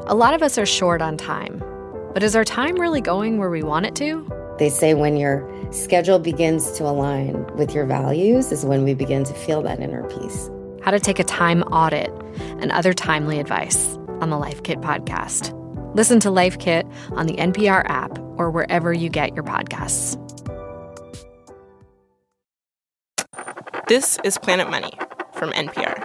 A lot of us are short on time, but is our time really going where we want it to? They say when your schedule begins to align with your values is when we begin to feel that inner peace. How to take a time audit and other timely advice on the Life Kit podcast. Listen to Life Kit on the NPR app or wherever you get your podcasts. This is Planet Money from NPR.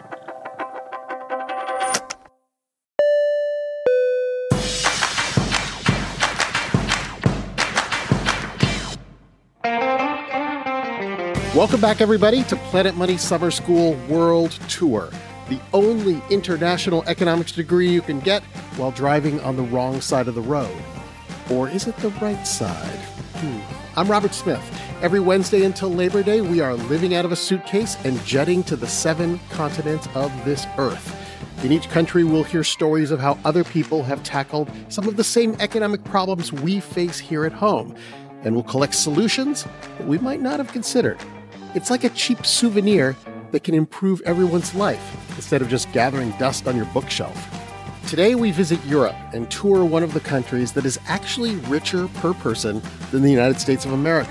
Welcome back, everybody, to Planet Money Summer School World Tour, the only international economics degree you can get while driving on the wrong side of the road. Or is it the right side? I'm Robert Smith. Every Wednesday until Labor Day, we are living out of a suitcase and jetting to the 7 continents of this earth. In each country, we'll hear stories of how other people have tackled some of the same economic problems we face here at home. And we'll collect solutions that we might not have considered. It's like a cheap souvenir that can improve everyone's life instead of just gathering dust on your bookshelf. Today, we visit Europe and tour one of the countries that is actually richer per person than the United States of America.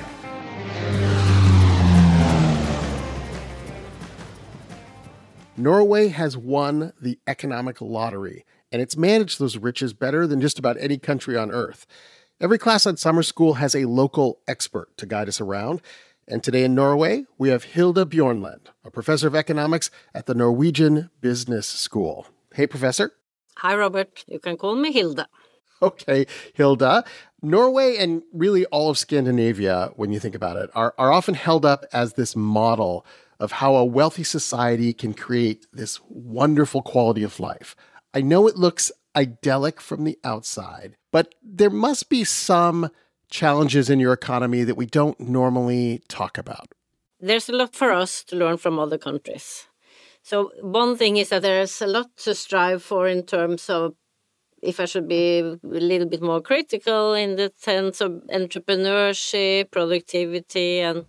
Norway has won the economic lottery, and it's managed those riches better than just about any country on earth. Every class on summer school has a local expert to guide us around. And today in Norway, we have Hilde Bjornlend, a professor of economics at the Norwegian Business School. Hey, Professor. Hi, Robert. You can call me Hilde. Okay, Hilde. Norway and really all of Scandinavia, when you think about it, are often held up as this model of how a wealthy society can create this wonderful quality of life. I know it looks idyllic from the outside, but there must be some challenges in your economy that we don't normally talk about. There's a lot for us to learn from other countries. So one thing is that there's a lot to strive for in terms of, if I should be a little bit more critical, in the sense of entrepreneurship, productivity, and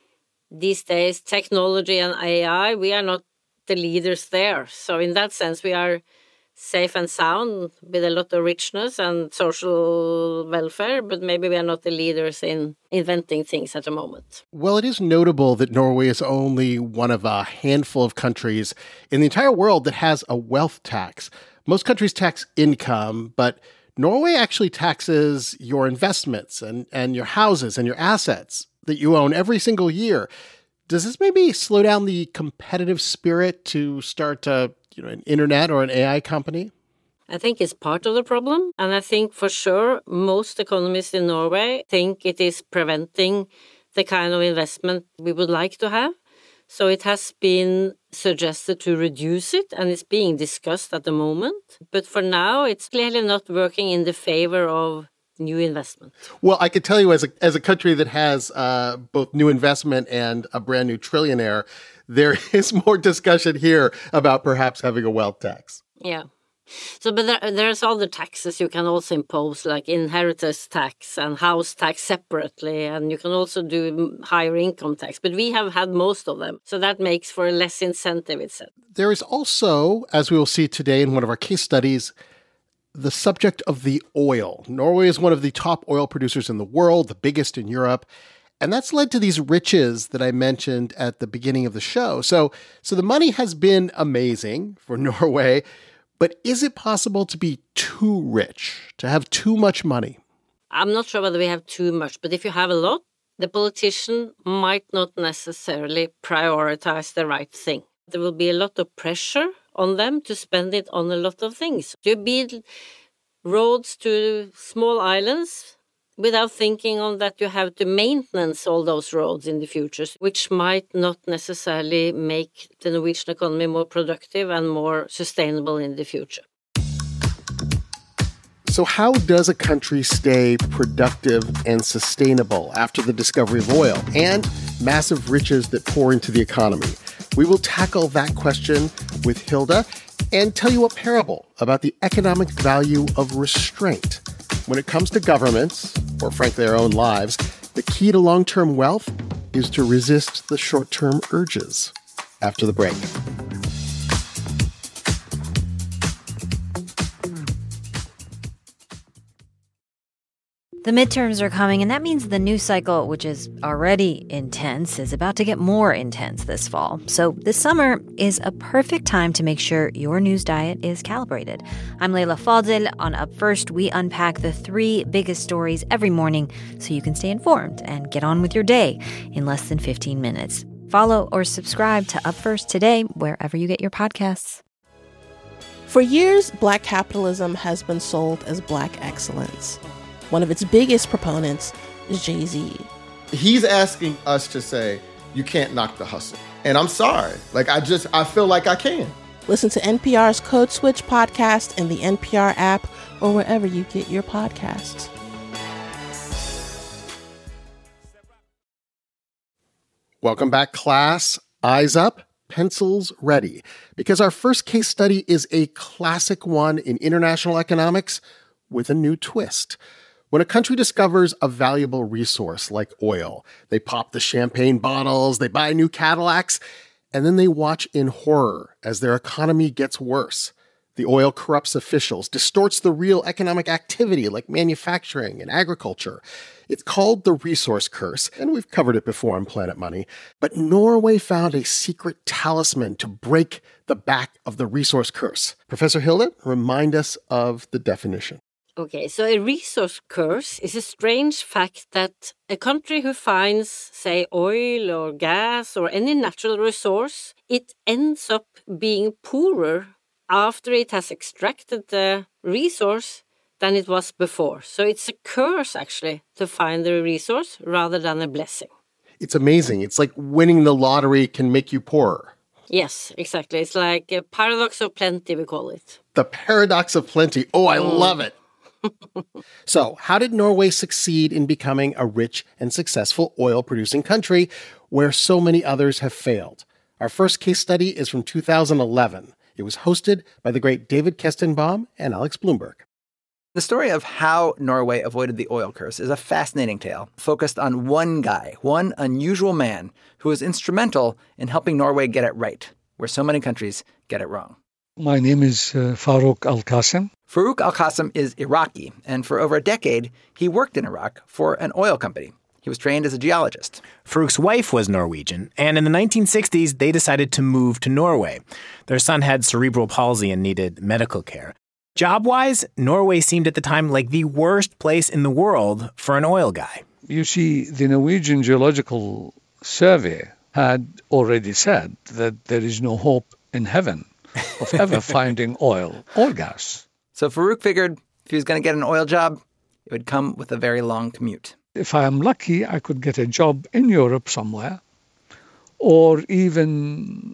these days technology and AI, we are not the leaders there. So in that sense, we are safe and sound with a lot of richness and social welfare, but maybe we are not the leaders in inventing things at the moment. Well, it is notable that Norway is only one of a handful of countries in the entire world that has a wealth tax. Most countries tax income, but Norway actually taxes your investments and your houses and your assets that you own every single year. Does this maybe slow down the competitive spirit to start an internet or an AI company? I think it's part of the problem. And I think for sure most economists in Norway think it is preventing the kind of investment we would like to have. So it has been suggested to reduce it, and it's being discussed at the moment. But for now, it's clearly not working in the favor of new investment. Well, I could tell you as a country that has both new investment and a brand new trillionaire, there is more discussion here about perhaps having a wealth tax. Yeah. So, but there's other taxes you can also impose, like inheritance tax and house tax separately, and you can also do higher income tax. But we have had most of them, so that makes for less incentive, it said. There is also, as we will see today in one of our case studies, the subject of the oil. Norway is one of the top oil producers in the world, the biggest in Europe. And that's led to these riches that I mentioned at the beginning of the show. So the money has been amazing for Norway, but is it possible to be too rich, to have too much money? I'm not sure whether we have too much, but if you have a lot, the politician might not necessarily prioritize the right thing. There will be a lot of pressure on them to spend it on a lot of things. You build roads to small islands without thinking on that you have to maintenance all those roads in the future, which might not necessarily make the Norwegian economy more productive and more sustainable in the future. So how does a country stay productive and sustainable after the discovery of oil and massive riches that pour into the economy? We will tackle that question with Hilde and tell you a parable about the economic value of restraint. When it comes to governments, or frankly our own lives, the key to long-term wealth is to resist the short-term urges. After the break. The midterms are coming, and that means the news cycle, which is already intense, is about to get more intense this fall. So this summer is a perfect time to make sure your news diet is calibrated. I'm Leila Fadel. On Up First, we unpack the 3 biggest stories every morning so you can stay informed and get on with your day in less than 15 minutes. Follow or subscribe to Up First today, wherever you get your podcasts. For years, Black capitalism has been sold as Black excellence. One of its biggest proponents is Jay-Z. He's asking us to say, you can't knock the hustle. And I'm sorry. I feel like I can. Listen to NPR's Code Switch podcast in the NPR app or wherever you get your podcasts. Welcome back, class. Eyes up, pencils ready. Because our first case study is a classic one in international economics with a new twist. When a country discovers a valuable resource like oil, they pop the champagne bottles, they buy new Cadillacs, and then they watch in horror as their economy gets worse. The oil corrupts officials, distorts the real economic activity like manufacturing and agriculture. It's called the resource curse, and we've covered it before on Planet Money. But Norway found a secret talisman to break the back of the resource curse. Professor Hilde, remind us of the definition. Okay, so a resource curse is a strange fact that a country who finds, say, oil or gas or any natural resource, it ends up being poorer after it has extracted the resource than it was before. So it's a curse, actually, to find the resource rather than a blessing. It's amazing. It's like winning the lottery can make you poorer. Yes, exactly. It's like a paradox of plenty, we call it. The paradox of plenty. Oh, I love it. So, how did Norway succeed in becoming a rich and successful oil-producing country where so many others have failed? Our first case study is from 2011. It was hosted by the great David Kestenbaum and Alex Blumberg. The story of how Norway avoided the oil curse is a fascinating tale focused on one guy, one unusual man who was instrumental in helping Norway get it right, where so many countries get it wrong. My name is Farouk Al-Qasim. Farouk Al-Qasim is Iraqi, and for over a decade, he worked in Iraq for an oil company. He was trained as a geologist. Farouk's wife was Norwegian, and in the 1960s, they decided to move to Norway. Their son had cerebral palsy and needed medical care. Job-wise, Norway seemed at the time like the worst place in the world for an oil guy. You see, the Norwegian Geological Survey had already said that there is no hope in heaven of ever finding oil or gas. So Farouk figured if he was going to get an oil job, it would come with a very long commute. If I am lucky, I could get a job in Europe somewhere, or even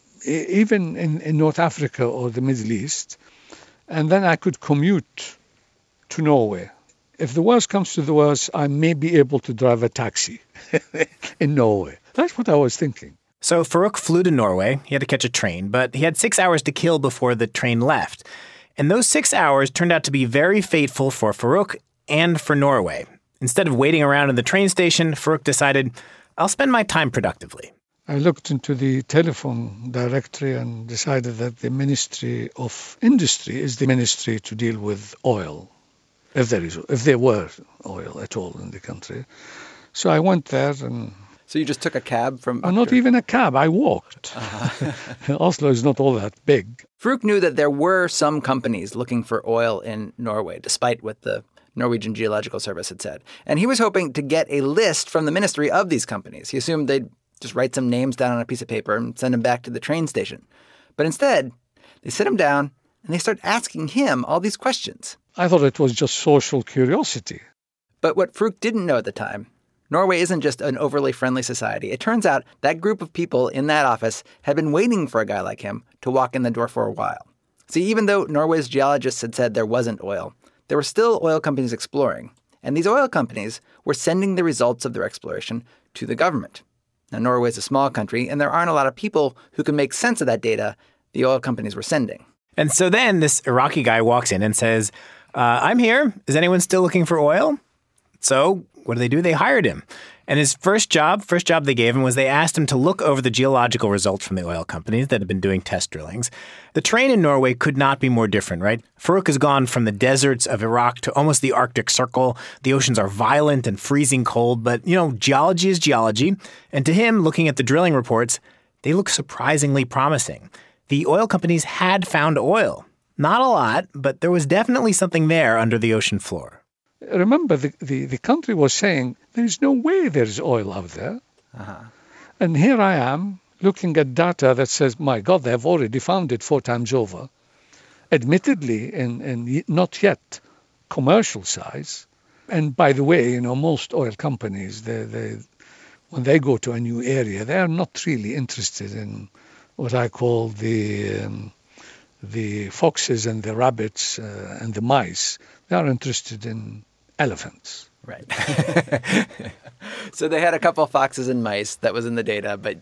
in North Africa or the Middle East, and then I could commute to Norway. If the worst comes to the worst, I may be able to drive a taxi in Norway. That's what I was thinking. So Farouk flew to Norway. He had to catch a train, but he had 6 hours to kill before the train left. And those 6 hours turned out to be very fateful for Farouk and for Norway. Instead of waiting around in the train station, Farouk decided, I'll spend my time productively. I looked into the telephone directory and decided that the Ministry of Industry is the ministry to deal with oil, if there were oil at all in the country. So I went there and... So you just took a cab from... Not even a cab, I walked. Oslo is not all that big. Farouk knew that there were some companies looking for oil in Norway, despite what the Norwegian Geological Service had said. And he was hoping to get a list from the ministry of these companies. He assumed they'd just write some names down on a piece of paper and send him back to the train station. But instead, they sit him down and they start asking him all these questions. I thought it was just social curiosity. But what Farouk didn't know at the time, Norway isn't just an overly friendly society. It turns out that group of people in that office had been waiting for a guy like him to walk in the door for a while. See, even though Norway's geologists had said there wasn't oil, there were still oil companies exploring. And these oil companies were sending the results of their exploration to the government. Now, Norway is a small country, and there aren't a lot of people who can make sense of that data the oil companies were sending. And so then this Iraqi guy walks in and says, I'm here. Is anyone still looking for oil? So what do? They hired him. And his first job they gave him was they asked him to look over the geological results from the oil companies that had been doing test drillings. The terrain in Norway could not be more different, right? Farouk has gone from the deserts of Iraq to almost the Arctic Circle. The oceans are violent and freezing cold, but, geology is geology. And to him, looking at the drilling reports, they look surprisingly promising. The oil companies had found oil. Not a lot, but there was definitely something there under the ocean floor. Remember, the country was saying, there's no way there's oil out there. Uh-huh. And here I am looking at data that says, my God, they've already found it 4 times over. Admittedly, in not yet commercial size. And by the way, most oil companies, they when they go to a new area, they are not really interested in what I call the foxes and the rabbits and the mice. They are interested in elephants. Right. So they had a couple of foxes and mice that was in the data, but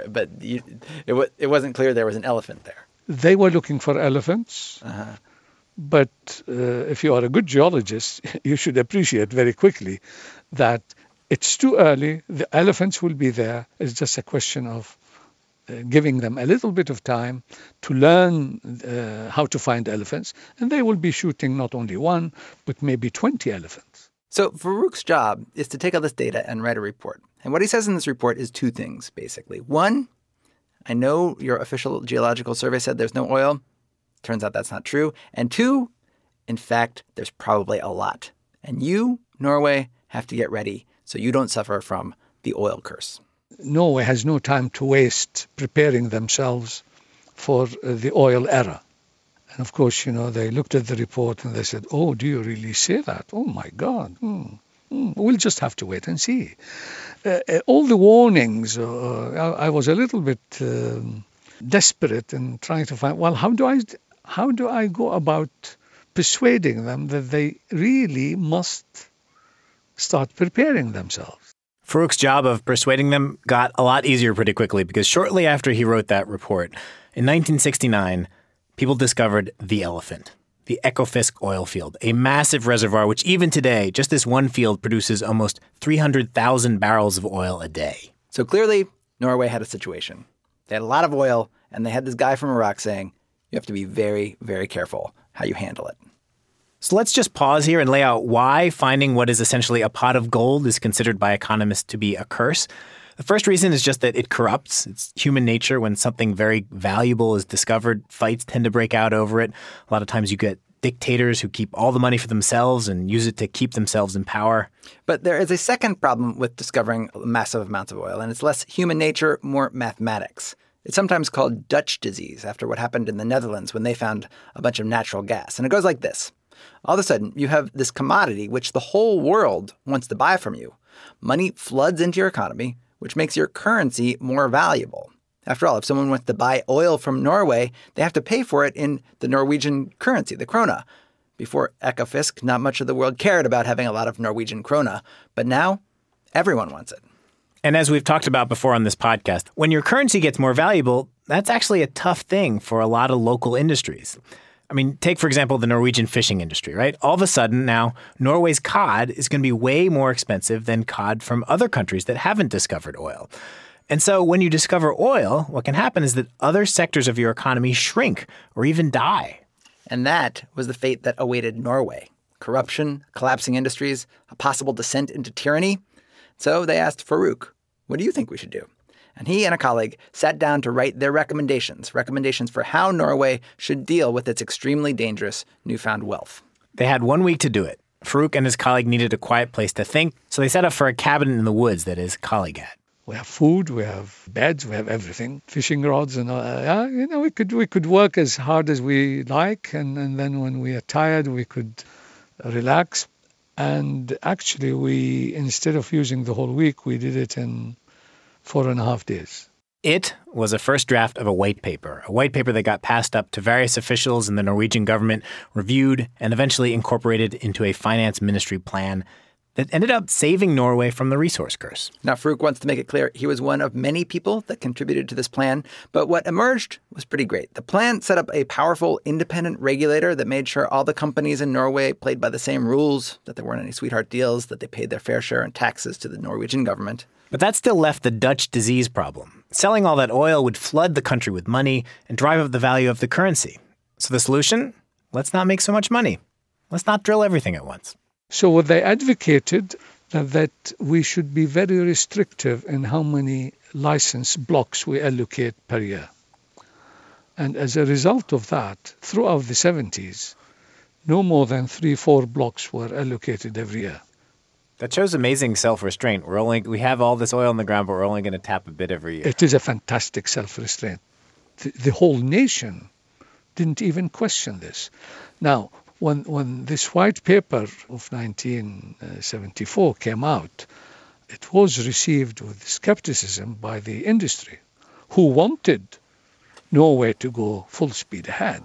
it wasn't clear there was an elephant there. They were looking for elephants. Uh-huh. But if you are a good geologist, you should appreciate very quickly that it's too early. The elephants will be there. It's just a question of giving them a little bit of time to learn how to find elephants. And they will be shooting not only 1, but maybe 20 elephants. So Farouk's job is to take all this data and write a report. And what he says in this report is 2 things, basically. 1, I know your official geological survey said there's no oil. Turns out that's not true. And 2, in fact, there's probably a lot. And you, Norway, have to get ready so you don't suffer from the oil curse. Norway has no time to waste preparing themselves for the oil era. And of course, they looked at the report and they said, oh, do you really say that? Oh, my God. We'll just have to wait and see. All the warnings, I was a little bit desperate in trying to find, well, how do I go about persuading them that they really must start preparing themselves? Farouk's job of persuading them got a lot easier pretty quickly because shortly after he wrote that report, in 1969, people discovered the elephant, the Ekofisk oil field, a massive reservoir which even today, just this one field produces almost 300,000 barrels of oil a day. So clearly, Norway had a situation. They had a lot of oil, and they had this guy from Iraq saying, you have to be very, very careful how you handle it. So let's just pause here and lay out why finding what is essentially a pot of gold is considered by economists to be a curse. The first reason is just that it corrupts. It's human nature. When something very valuable is discovered, fights tend to break out over it. A lot of times you get dictators who keep all the money for themselves and use it to keep themselves in power. But there is a second problem with discovering massive amounts of oil, and it's less human nature, more mathematics. It's sometimes called Dutch disease, after what happened in the Netherlands when they found a bunch of natural gas. And it goes like this. All of a sudden, you have this commodity which the whole world wants to buy from you. Money floods into your economy, which makes your currency more valuable. After all, if someone wants to buy oil from Norway, they have to pay for it in the Norwegian currency, the krona. Before Ekofisk, not much of the world cared about having a lot of Norwegian krona. But now, everyone wants it. And as we've talked about before on this podcast, when your currency gets more valuable, that's actually a tough thing for a lot of local industries. I mean, take, for example, the Norwegian fishing industry, right? All of a sudden now, Norway's cod is going to be way more expensive than cod from other countries that haven't discovered oil. And so when you discover oil, what can happen is that other sectors of your economy shrink or even die. And that was the fate that awaited Norway. Corruption, collapsing industries, a possible descent into tyranny. So they asked Farouk, what do you think we should do? And he and a colleague sat down to write their recommendations for how Norway should deal with its extremely dangerous newfound wealth. They had 1 week to do it. Farouk and his colleague needed a quiet place to think, so they set up for a cabin in the woods that his colleague had. We have food, we have beds, we have everything, fishing rods, and we could work as hard as we like, and then when we are tired, we could relax. And actually, we, instead of using the whole week, we did it in 4.5 days. It was a first draft of a white paper that got passed up to various officials in the Norwegian government, reviewed, and eventually incorporated into a finance ministry plan. that ended up saving Norway from the resource curse. Now, Farouk wants to make it clear he was one of many people that contributed to this plan, but what emerged was pretty great. The plan set up a powerful independent regulator that made sure all the companies in Norway played by the same rules, that there weren't any sweetheart deals, that they paid their fair share in taxes to the Norwegian government. But that still left the Dutch disease problem. Selling all that oil would flood the country with money and drive up the value of the currency. So the solution? Let's not make so much money. Let's not drill everything at once. So what they advocated that we should be very restrictive in how many license blocks we allocate per year. And as a result of that, throughout the 70s, no more than 3-4 blocks were allocated every year. That shows amazing self-restraint. We have all this oil in the ground, but we're only going to tap a bit every year. It is a fantastic self-restraint. The whole nation didn't even question this. Now, when this white paper of 1974 came out, it was received with skepticism by the industry, who wanted Norway to go full speed ahead.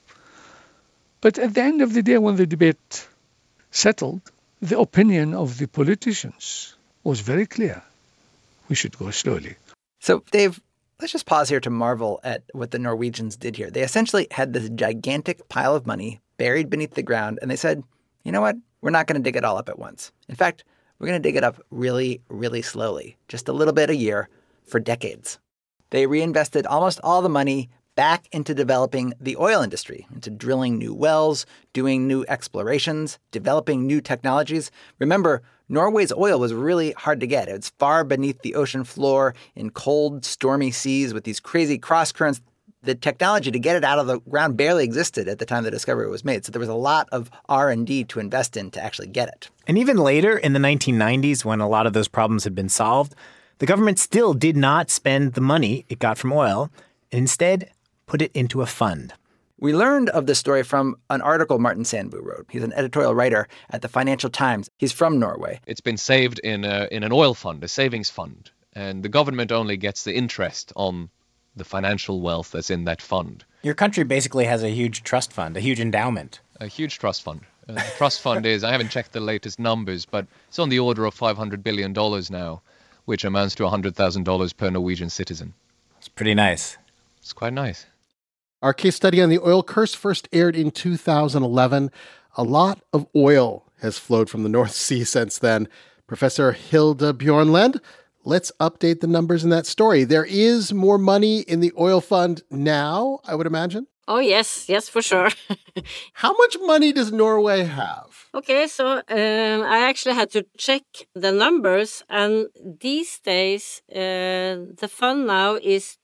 But at the end of the day, when the debate settled, the opinion of the politicians was very clear. We should go slowly. So, Dave, let's just pause here to marvel at what the Norwegians did here. They essentially had this gigantic pile of money buried beneath the ground, and they said, you know what? We're not going to dig it all up at once. In fact, we're going to dig it up really, really slowly, just a little bit a year for decades. They reinvested almost all the money back into developing the oil industry, into drilling new wells, doing new explorations, developing new technologies. Remember, Norway's oil was really hard to get. It's far beneath the ocean floor in cold, stormy seas with these crazy cross currents. The technology to get it out of the ground barely existed at the time the discovery was made. So there was a lot of R&D to invest in to actually get it. And even later in the 1990s, when a lot of those problems had been solved, the government still did not spend the money it got from oil, and instead put it into a fund. We learned of this story from an article Martin Sandbu wrote. He's an editorial writer at the Financial Times. He's from Norway. It's been saved in an oil fund, a savings fund, and the government only gets the interest on the financial wealth that's in that fund. Your country basically has a huge trust fund, a huge endowment. A huge trust fund. The trust fund is, I haven't checked the latest numbers, but it's on the order of $500 billion now, which amounts to $100,000 per Norwegian citizen. It's pretty nice. It's quite nice. Our case study on the oil curse first aired in 2011. A lot of oil has flowed from the North Sea since then. Professor Hilde Bjørnlend, let's update the numbers in that story. There is more money in the oil fund now, I would imagine. Oh, yes, for sure. How much money does Norway have? Okay, so I actually had to check the numbers, and these days the fund now is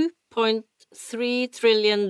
$2.3 trillion.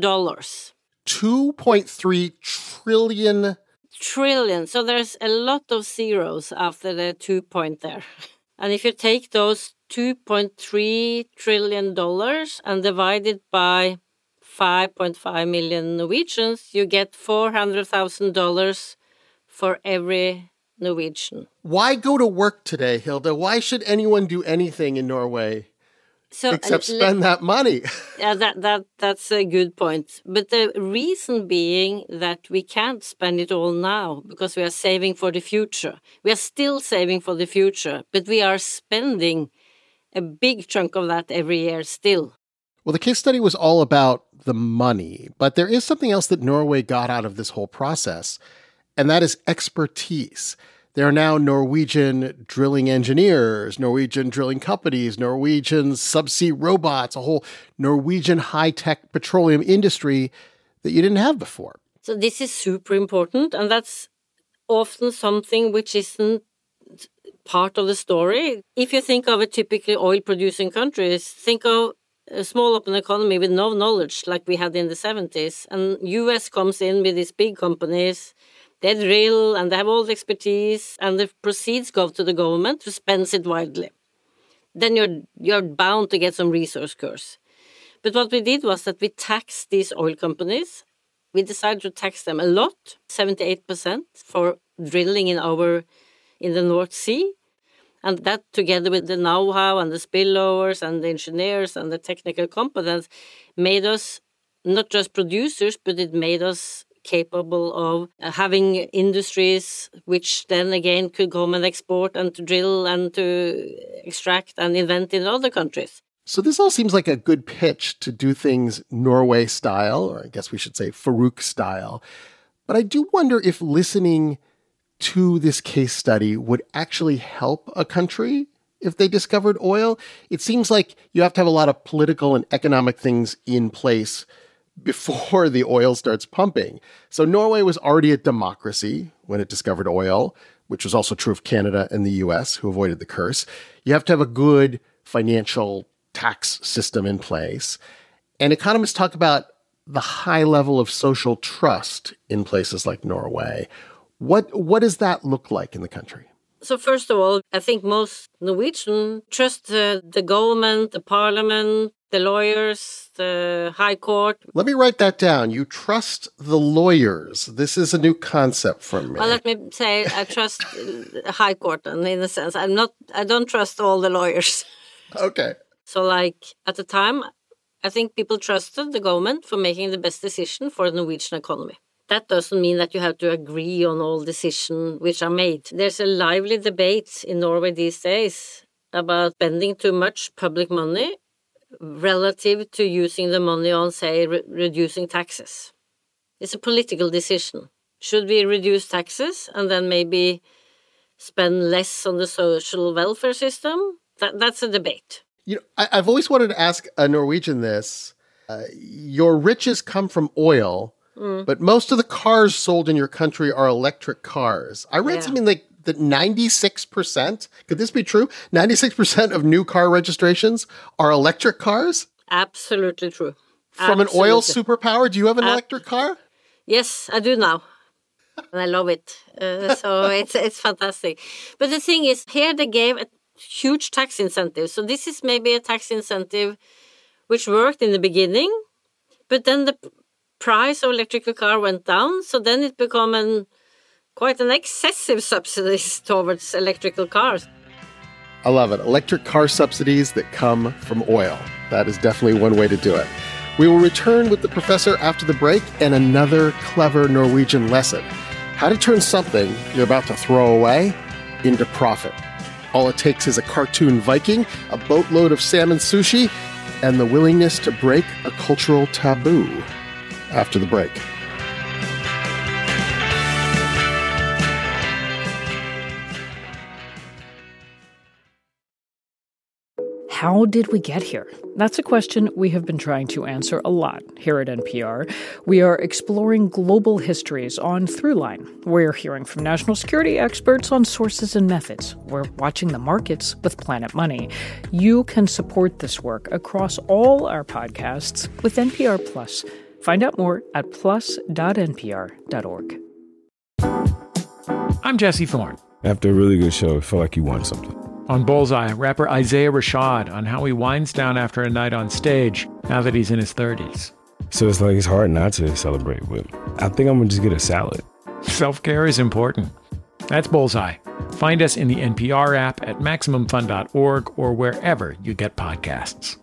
2.3 trillion? Trillion. So there's a lot of zeros after the 2 point there. And if you take those $2.3 trillion and divide it by 5.5 million Norwegians, you get $400,000 for every Norwegian. Why go to work today, Hilde? Why should anyone do anything in Norway except spend that money? Yeah, that's a good point. But the reason being that we can't spend it all now because we are saving for the future. We are still saving for the future, but we are spending a big chunk of that every year still. Well, the case study was all about the money, but there is something else that Norway got out of this whole process, and that is expertise. There are now Norwegian drilling engineers, Norwegian drilling companies, Norwegian subsea robots, a whole Norwegian high-tech petroleum industry that you didn't have before. So this is super important, and that's often something which isn't part of the story. If you think of a typically oil-producing countries, think of a small open economy with no knowledge like we had in the 70s. And US comes in with these big companies. They drill and they have all the expertise, and the proceeds go to the government who spends it widely. Then you're bound to get some resource curse. But what we did was that we taxed these oil companies. We decided to tax them a lot, 78% for drilling in the North Sea. And that, together with the know-how and the spillovers and the engineers and the technical competence, made us not just producers, but it made us capable of having industries which then again could come and export and to drill and to extract and invent in other countries. So this all seems like a good pitch to do things Norway style, or I guess we should say Farouk style. But I do wonder if listening to this case study would actually help a country if they discovered oil. It seems like you have to have a lot of political and economic things in place before the oil starts pumping. So Norway was already a democracy when it discovered oil, which was also true of Canada and the US, who avoided the curse. You have to have a good financial tax system in place. And economists talk about the high level of social trust in places like Norway. What does that look like in the country? So first of all, I think most Norwegians trust the government, the parliament, the lawyers, the high court. Let me write that down. You trust the lawyers. This is a new concept for me. Well, let me say I trust the high court, and in a sense, I don't trust all the lawyers. Okay. So like at the time, I think people trusted the government for making the best decision for the Norwegian economy. That doesn't mean that you have to agree on all decisions which are made. There's a lively debate in Norway these days about spending too much public money relative to using the money on, say, reducing taxes. It's a political decision. Should we reduce taxes and then maybe spend less on the social welfare system? That's a debate. You know, I've always wanted to ask a Norwegian this. Your riches come from oil, but most of the cars sold in your country are electric cars. I read something like that 96%, could this be true? 96% of new car registrations are electric cars? Absolutely true. From an oil superpower? Do you have an electric car? Yes, I do now. And I love it. So it's fantastic. But the thing is, here they gave a huge tax incentive. So this is maybe a tax incentive which worked in the beginning, but then the price of electrical car went down. So then it became quite an excessive subsidies towards electrical cars. I love it. Electric car subsidies that come from oil. That is definitely one way to do it. We will return with the professor after the break and another clever Norwegian lesson. How to turn something you're about to throw away into profit. All it takes is a cartoon Viking, a boatload of salmon sushi, and the willingness to break a cultural taboo. After the break. How did we get here? That's a question we have been trying to answer a lot here at NPR. We are exploring global histories on Throughline. We're hearing from national security experts on sources and methods. We're watching the markets with Planet Money. You can support this work across all our podcasts with NPR Plus. Find out more at plus.npr.org. I'm Jesse Thorne. After a really good show, it felt like you won something. On Bullseye, rapper Isaiah Rashad on how he winds down after a night on stage now that he's in his 30s. So it's like it's hard not to celebrate, but I think I'm going to just get a salad. Self-care is important. That's Bullseye. Find us in the NPR app at MaximumFun.org or wherever you get podcasts.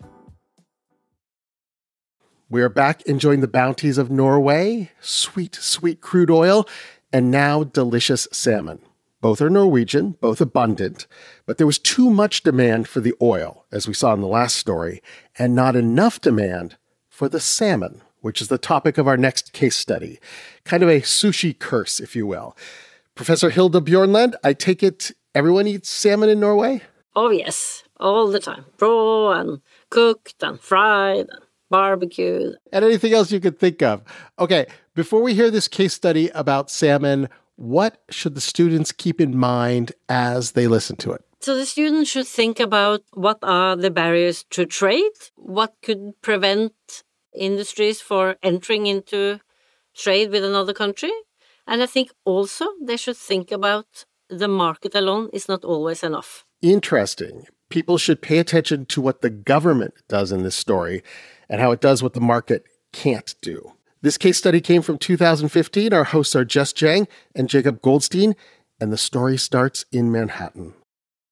We are back enjoying the bounties of Norway, sweet, sweet crude oil, and now delicious salmon. Both are Norwegian, both abundant, but there was too much demand for the oil, as we saw in the last story, and not enough demand for the salmon, which is the topic of our next case study. Kind of a sushi curse, if you will. Professor Hilde Bjørnland, I take it everyone eats salmon in Norway? Oh, yes, all the time. Raw and cooked and fried and barbecued. And anything else you could think of. Okay, before we hear this case study about salmon, what should the students keep in mind as they listen to it? So the students should think about what are the barriers to trade, what could prevent industries for entering into trade with another country. And I think also they should think about the market alone is not always enough. Interesting. People should pay attention to what the government does in this story and how it does what the market can't do. This case study came from 2015. Our hosts are Jess Jiang and Jacob Goldstein, and the story starts in Manhattan.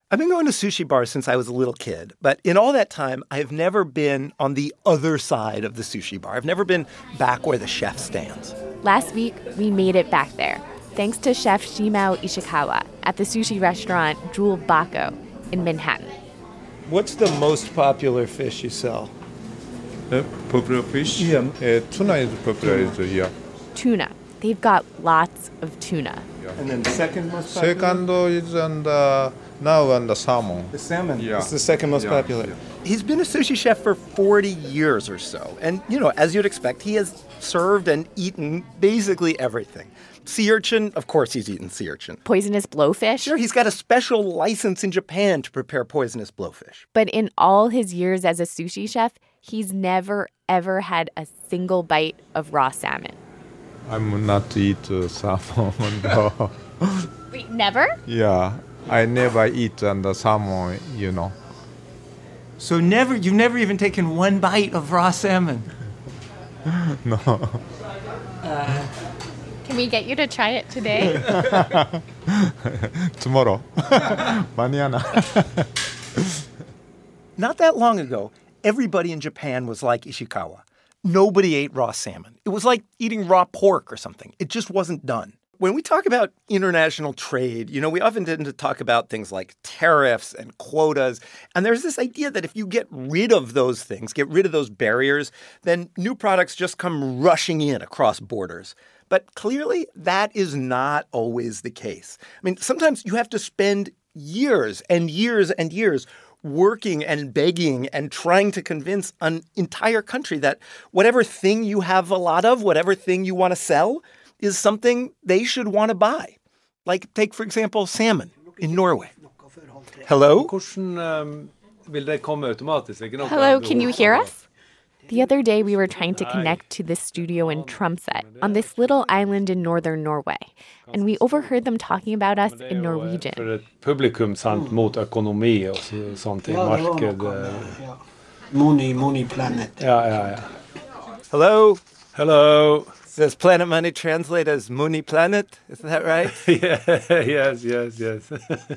I've been going to sushi bars since I was a little kid, but in all that time, I have never been on the other side of the sushi bar. I've never been back where the chef stands. Last week, we made it back there, thanks to Chef Shimao Ishikawa at the sushi restaurant Jewel Bako in Manhattan. What's the most popular fish you sell? Popular fish? Yeah. Tuna is popular here. Tuna. They've got lots of tuna. Yeah. And then the second most popular? Second is now the salmon. The salmon. Yeah. It's the second most popular. Yeah. He's been a sushi chef for 40 years or so. And, as you'd expect, he has served and eaten basically everything. Sea urchin, of course he's eaten sea urchin. Poisonous blowfish? Sure, he's got a special license in Japan to prepare poisonous blowfish. But in all his years as a sushi chef, he's never, ever had a single bite of raw salmon. I'm not eat salmon. No. Wait, never? Yeah, I never eat the salmon, So you've never even taken one bite of raw salmon? No. Can we get you to try it today? Tomorrow. Mañana. Not that long ago, everybody in Japan was like Ishikawa. Nobody ate raw salmon. It was like eating raw pork or something. It just wasn't done. When we talk about international trade, we often tend to talk about things like tariffs and quotas. And there's this idea that if you get rid of those things, get rid of those barriers, then new products just come rushing in across borders. But clearly, that is not always the case. I mean, sometimes you have to spend years and years and years working and begging and trying to convince an entire country that whatever thing you have a lot of, whatever thing you want to sell, is something they should want to buy. Like, take, for example, salmon in Norway. Hello? Hello, can you hear us? The other day, we were trying to connect to this studio in Tromsø, on this little island in northern Norway, and we overheard them talking about us in Norwegian. For et publikum, sant, mot økonomi og sånt i marked. Money planet. Ja. Hello? Hello. Does Planet Money translate as Mooney Planet? Is that right? Yes.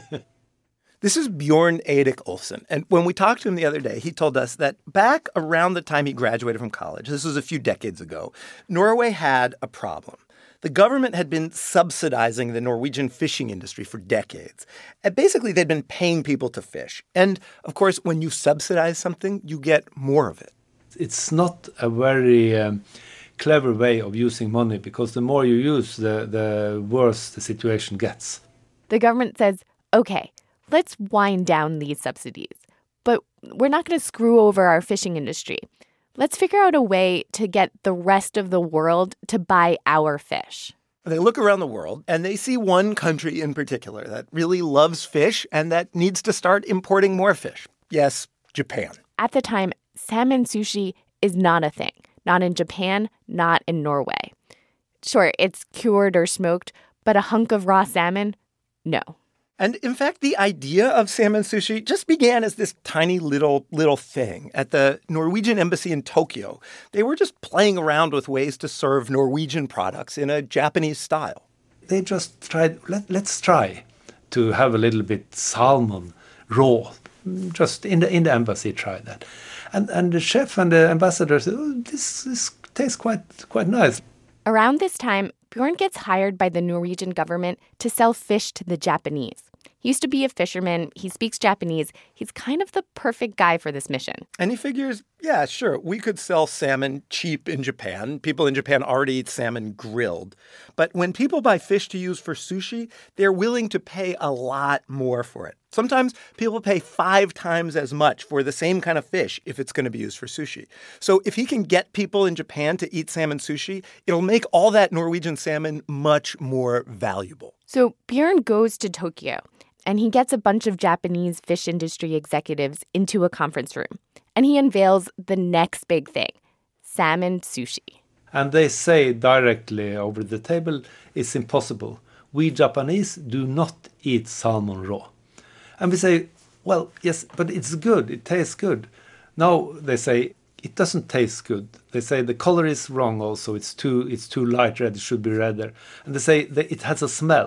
This is Bjorn Eirik Olsen. And when we talked to him the other day, he told us that back around the time he graduated from college, this was a few decades ago, Norway had a problem. The government had been subsidizing the Norwegian fishing industry for decades. And basically, they'd been paying people to fish. And, of course, when you subsidize something, you get more of it. It's not a very clever way of using money, because the more you use, the worse the situation gets. The government says, okay, let's wind down these subsidies, but we're not going to screw over our fishing industry. Let's figure out a way to get the rest of the world to buy our fish. They look around the world and they see one country in particular that really loves fish and that needs to start importing more fish. Yes, Japan. At the time, salmon sushi is not a thing. Not in Japan, not in Norway. Sure, it's cured or smoked, but a hunk of raw salmon? No. And in fact, the idea of salmon sushi just began as this tiny little thing at the Norwegian embassy in Tokyo. They were just playing around with ways to serve Norwegian products in a Japanese style. They just tried, let's try to have a little bit salmon raw. Just in the embassy tried that. And the chef and the ambassador said, this tastes quite nice. Around this time, Bjorn gets hired by the Norwegian government to sell fish to the Japanese. He used to be a fisherman. He speaks Japanese. He's kind of the perfect guy for this mission. And he figures, yeah, sure, we could sell salmon cheap in Japan. People in Japan already eat salmon grilled. But when people buy fish to use for sushi, they're willing to pay a lot more for it. Sometimes people pay 5 times as much for the same kind of fish if it's going to be used for sushi. So if he can get people in Japan to eat salmon sushi, it'll make all that Norwegian salmon much more valuable. So Bjorn goes to Tokyo, and he gets a bunch of Japanese fish industry executives into a conference room. And he unveils the next big thing, salmon sushi. And they say directly over the table, it's impossible. We Japanese do not eat salmon raw. And we say, well, yes, but it's good. It tastes good. Now they say, it doesn't taste good. They say the color is wrong also. It's too light red. It should be redder. And they say that it has a smell.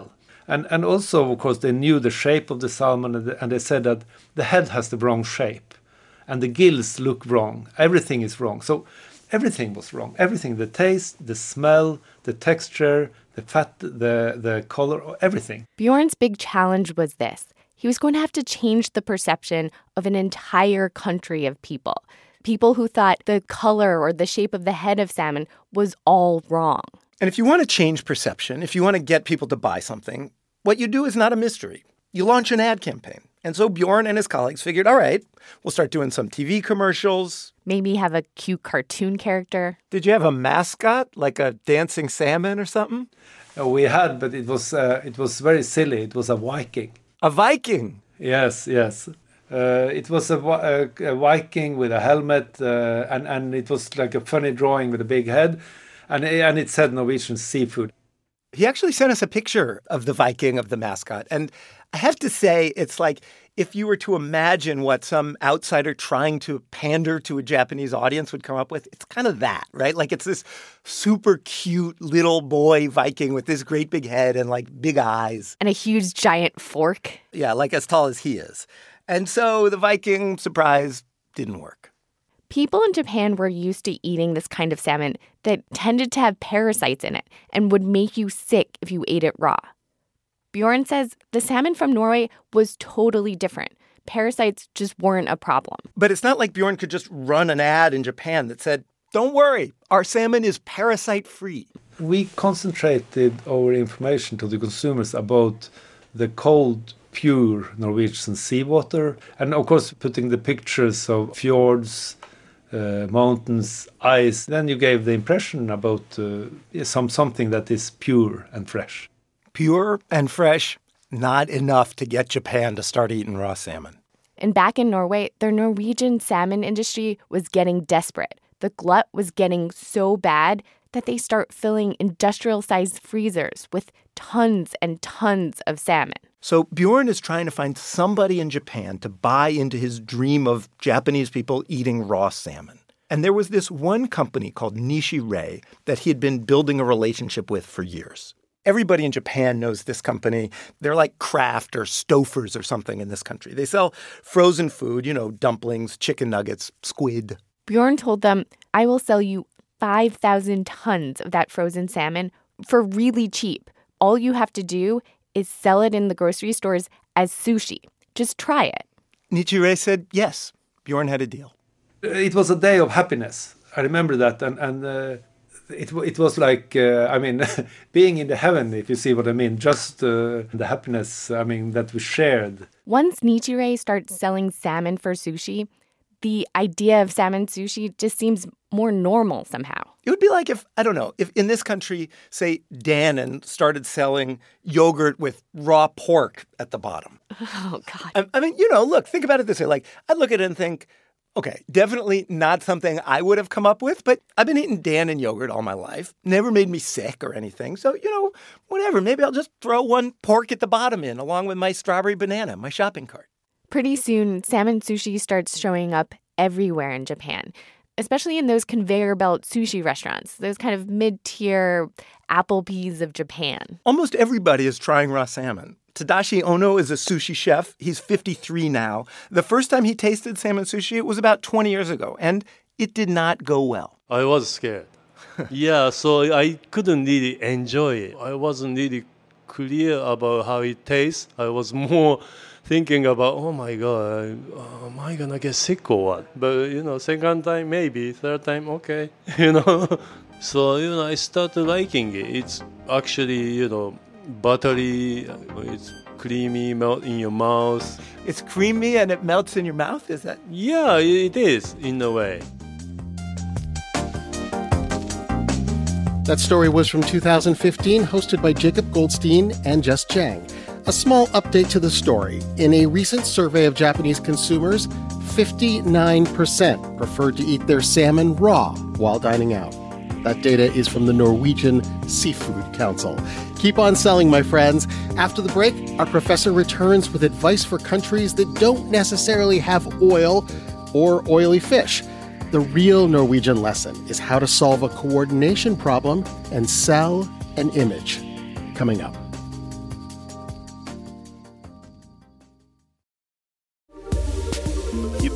And also, of course, they knew the shape of the salmon, and they said that the head has the wrong shape, and the gills look wrong. Everything is wrong. So everything was wrong. Everything, the taste, the smell, the texture, the fat, the color, everything. Bjorn's big challenge was this. He was going to have to change the perception of an entire country of people. People who thought the color or the shape of the head of salmon was all wrong. And if you want to change perception, if you want to get people to buy something, what you do is not a mystery. You launch an ad campaign. And so Bjorn and his colleagues figured, all right, we'll start doing some TV commercials. Maybe have a cute cartoon character. Did you have a mascot, like a dancing salmon or something? We had, but it was very silly. It was a Viking. A Viking? Yes. It was a Viking with a helmet, and it was like a funny drawing with a big head. And it said Norwegian seafood. He actually sent us a picture of the Viking, of the mascot. And I have to say, it's like if you were to imagine what some outsider trying to pander to a Japanese audience would come up with, it's kind of that, right? Like it's this super cute little boy Viking with this great big head and like big eyes. And a huge giant fork. Yeah, like as tall as he is. And so the Viking, surprise, didn't work. People in Japan were used to eating this kind of salmon that tended to have parasites in it and would make you sick if you ate it raw. Bjorn says the salmon from Norway was totally different. Parasites just weren't a problem. But it's not like Bjorn could just run an ad in Japan that said, don't worry, our salmon is parasite-free. We concentrated our information to the consumers about the cold, pure Norwegian seawater. And of course, putting the pictures of fjords, mountains, ice. Then you gave the impression about something that is pure and fresh. Pure and fresh, not enough to get Japan to start eating raw salmon. And back in Norway, their Norwegian salmon industry was getting desperate. The glut was getting so bad that they start filling industrial-sized freezers with tons and tons of salmon. So Bjorn is trying to find somebody in Japan to buy into his dream of Japanese people eating raw salmon. And there was this one company called Nishi-Rei that he had been building a relationship with for years. Everybody in Japan knows this company. They're like Kraft or Stouffer's or something in this country. They sell frozen food, dumplings, chicken nuggets, squid. Bjorn told them, I will sell you 5,000 tons of that frozen salmon for really cheap. All you have to do is sell it in the grocery stores as sushi. Just try it. Nishi-Rei said yes. Bjorn had a deal. It was a day of happiness. I remember that. And it was like, being in the heaven, if you see what I mean. Just the happiness, that we shared. Once Nishi-Rei starts selling salmon for sushi, the idea of salmon sushi just seems more normal somehow. It would be like if in this country, say, Dannon started selling yogurt with raw pork at the bottom. Oh, God. Look, think about it this way. Like, I'd look at it and think, okay, definitely not something I would have come up with, but I've been eating Dannon yogurt all my life. Never made me sick or anything. So, whatever. Maybe I'll just throw one pork at the bottom in along with my strawberry banana, my shopping cart. Pretty soon, salmon sushi starts showing up everywhere in Japan, especially in those conveyor belt sushi restaurants, those kind of mid-tier Applebee's of Japan. Almost everybody is trying raw salmon. Tadashi Ono is a sushi chef. He's 53 now. The first time he tasted salmon sushi, it was about 20 years ago, and it did not go well. I was scared. Yeah, so I couldn't really enjoy it. I wasn't really clear about how it tastes. I was more thinking about, oh my God, am I going to get sick or what? But, second time, maybe. Third time, okay, So, I started liking it. It's actually, buttery, it's creamy, melt in your mouth. It's creamy and it melts in your mouth, is that? Yeah, it is, in a way. That story was from 2015, hosted by Jacob Goldstein and Jess Chang. A small update to the story. In a recent survey of Japanese consumers, 59% preferred to eat their salmon raw while dining out. That data is from the Norwegian Seafood Council. Keep on selling, my friends. After the break, our professor returns with advice for countries that don't necessarily have oil or oily fish. The real Norwegian lesson is how to solve a coordination problem and sell an image. Coming up.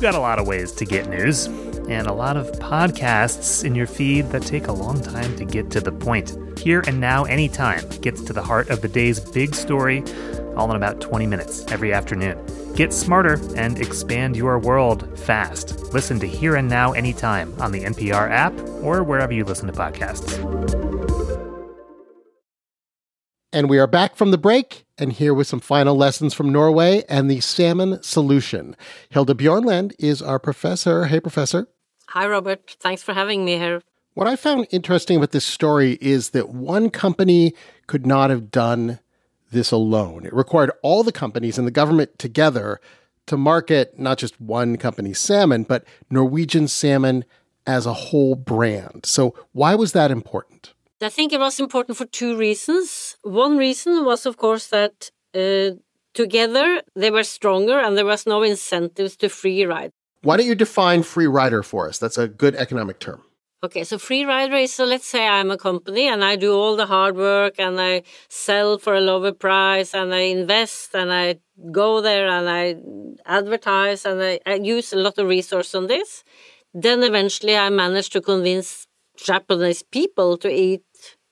You've got a lot of ways to get news, and a lot of podcasts in your feed that take a long time to get to the point. Here and Now Anytime gets to the heart of the day's big story, all in about 20 minutes every afternoon. Get smarter and expand your world fast. Listen to Here and Now Anytime on the NPR app or wherever you listen to podcasts. And we are back from the break, and here with some final lessons from Norway and the salmon solution. Hilde Bjørnland is our professor. Hey, Professor. Hi, Robert. Thanks for having me here. What I found interesting about this story is that one company could not have done this alone. It required all the companies and the government together to market not just one company's salmon, but Norwegian salmon as a whole brand. So why was that important? I think it was important for two reasons. One reason was, of course, that together they were stronger and there was no incentives to free ride. Why don't you define free rider for us? That's a good economic term. Okay, so free rider is, so let's say I'm a company and I do all the hard work and I sell for a lower price and I invest and I go there and I advertise and I use a lot of resources on this. Then eventually I manage to convince Japanese people to eat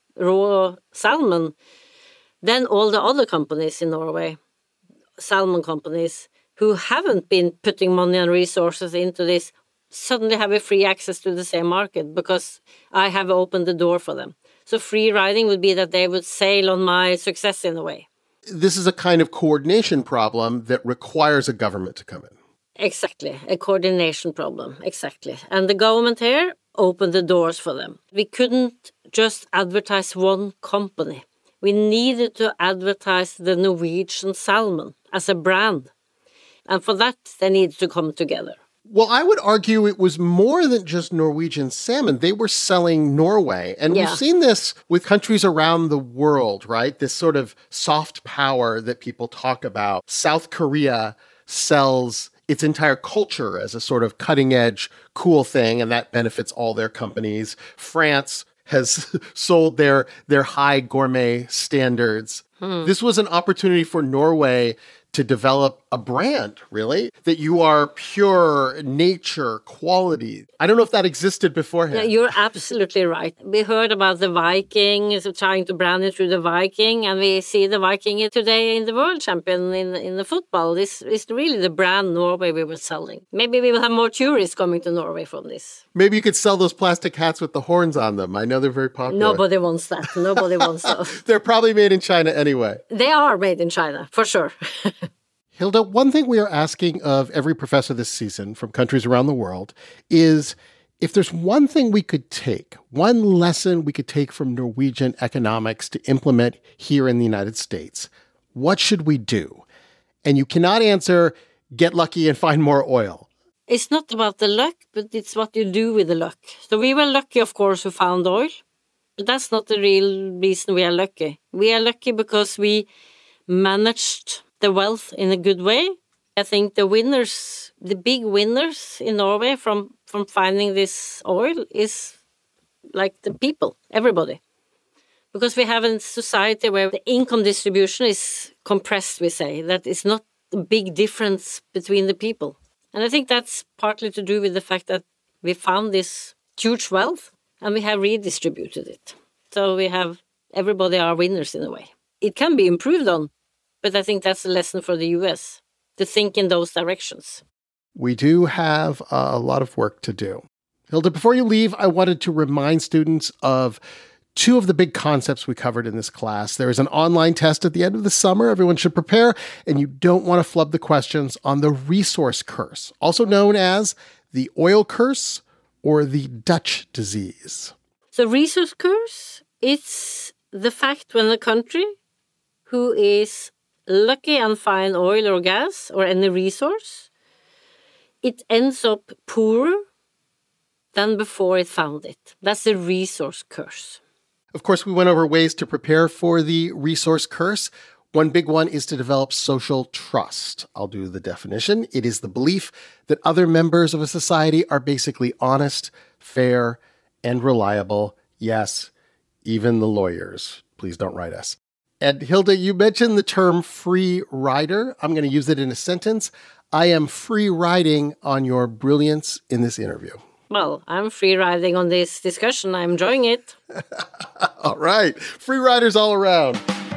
raw salmon. Then all the other companies in Norway, salmon companies, who haven't been putting money and resources into this, suddenly have a free access to the same market because I have opened the door for them. So free riding would be that they would sail on my success in a way. This is a kind of coordination problem that requires a government to come in. Exactly, a coordination problem, exactly. And the government here opened the doors for them. We couldn't just advertise one company. We needed to advertise the Norwegian salmon as a brand. And for that, they needed to come together. Well, I would argue it was more than just Norwegian salmon. They were selling Norway. And we've seen this with countries around the world, right? This sort of soft power that people talk about. South Korea sells its entire culture as a sort of cutting edge, cool thing, and that benefits all their companies. France has sold their high gourmet standards. This was an opportunity for Norway to develop a brand, really, that you are pure nature, quality. I don't know if that existed beforehand. Yeah, you're absolutely right. We heard about the Viking, trying to brand it through the Viking, and we see the Viking today in the world champion in the football. This is really the brand Norway we were selling. Maybe we will have more tourists coming to Norway from this. Maybe you could sell those plastic hats with the horns on them. I know they're very popular. Nobody wants that. Nobody wants those. They're probably made in China anyway. They are made in China, for sure. Hilde, one thing we are asking of every professor this season from countries around the world is if there's one thing we could take, one lesson we could take from Norwegian economics to implement here in the United States, what should we do? And you cannot answer, get lucky and find more oil. It's not about the luck, but it's what you do with the luck. So we were lucky, of course, who found oil. But that's not the real reason we are lucky. We are lucky because we managed the wealth in a good way. I think the winners, the big winners in Norway from finding this oil is like the people, everybody. Because we have a society where the income distribution is compressed, we say, that it's not a big difference between the people. And I think that's partly to do with the fact that we found this huge wealth and we have redistributed it. So we have, everybody are winners in a way. It can be improved on, but I think that's a lesson for the US, to think in those directions. We do have a lot of work to do. Hilde, before you leave, I wanted to remind students of two of the big concepts we covered in this class. There is an online test at the end of the summer everyone should prepare, and you don't want to flub the questions on the resource curse, also known as the oil curse or the Dutch disease. So resource curse, it's the fact when a country who is lucky and find oil or gas or any resource, it ends up poorer than before it found it. That's the resource curse. Of course, we went over ways to prepare for the resource curse. One big one is to develop social trust. I'll do the definition. It is the belief that other members of a society are basically honest, fair, and reliable. Yes, even the lawyers. Please don't write us. And Hilde, you mentioned the term free rider. I'm going to use it in a sentence. I am free riding on your brilliance in this interview. Well, I'm free riding on this discussion. I'm enjoying it. All right. Free riders all around.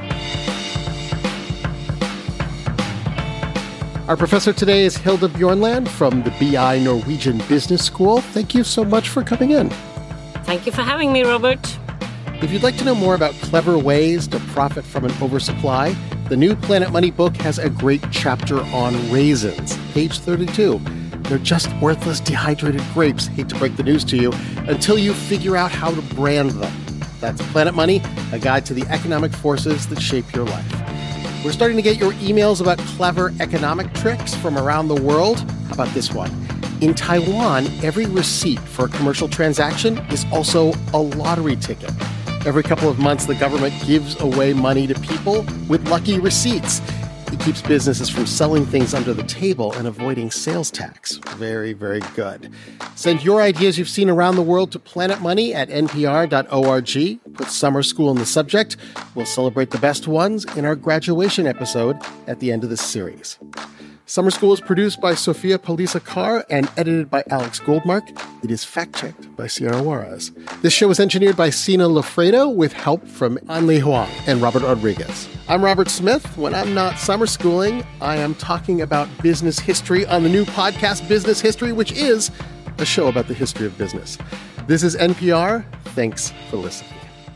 Our professor today is Hilde Bjørnland from the BI Norwegian Business School. Thank you so much for coming in. Thank you for having me, Robert. If you'd like to know more about clever ways to profit from an oversupply, the new Planet Money book has a great chapter on raisins, page 32. They're just worthless dehydrated grapes, hate to break the news to you, until you figure out how to brand them. That's Planet Money, a guide to the economic forces that shape your life. We're starting to get your emails about clever economic tricks from around the world. How about this one? In Taiwan, every receipt for a commercial transaction is also a lottery ticket. Every couple of months, the government gives away money to people with lucky receipts. It keeps businesses from selling things under the table and avoiding sales tax. Very, very good. Send your ideas you've seen around the world to Planet Money at npr.org. Put summer school in the subject. We'll celebrate the best ones in our graduation episode at the end of this series. Summer School is produced by Sophia Palisa-Carr and edited by Alex Goldmark. It is fact-checked by Sierra Juarez. This show was engineered by Sina Lofredo with help from Anli Huang and Robert Rodriguez. I'm Robert Smith. When I'm not summer schooling, I am talking about business history on the new podcast Business History, which is a show about the history of business. This is NPR. Thanks for listening.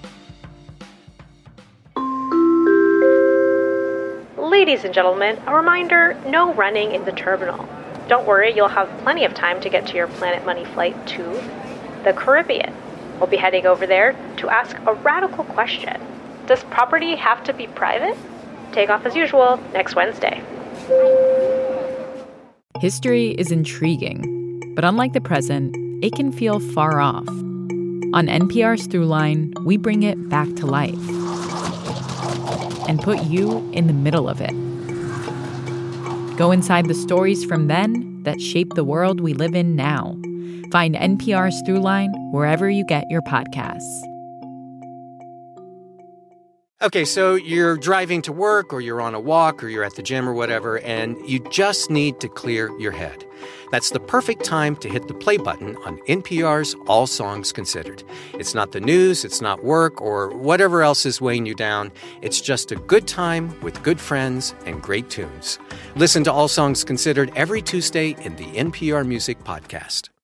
Ladies and gentlemen, a reminder, no running in the terminal. Don't worry, you'll have plenty of time to get to your Planet Money flight to the Caribbean. We'll be heading over there to ask a radical question. Does property have to be private? Take off as usual next Wednesday. History is intriguing, but unlike the present, it can feel far off. On NPR's Throughline, we bring it back to life and put you in the middle of it. Go inside the stories from then that shape the world we live in now. Find NPR's Throughline wherever you get your podcasts. Okay, so you're driving to work, or you're on a walk, or you're at the gym or whatever, and you just need to clear your head. That's the perfect time to hit the play button on NPR's All Songs Considered. It's not the news, it's not work, or whatever else is weighing you down. It's just a good time with good friends and great tunes. Listen to All Songs Considered every Tuesday in the NPR Music Podcast.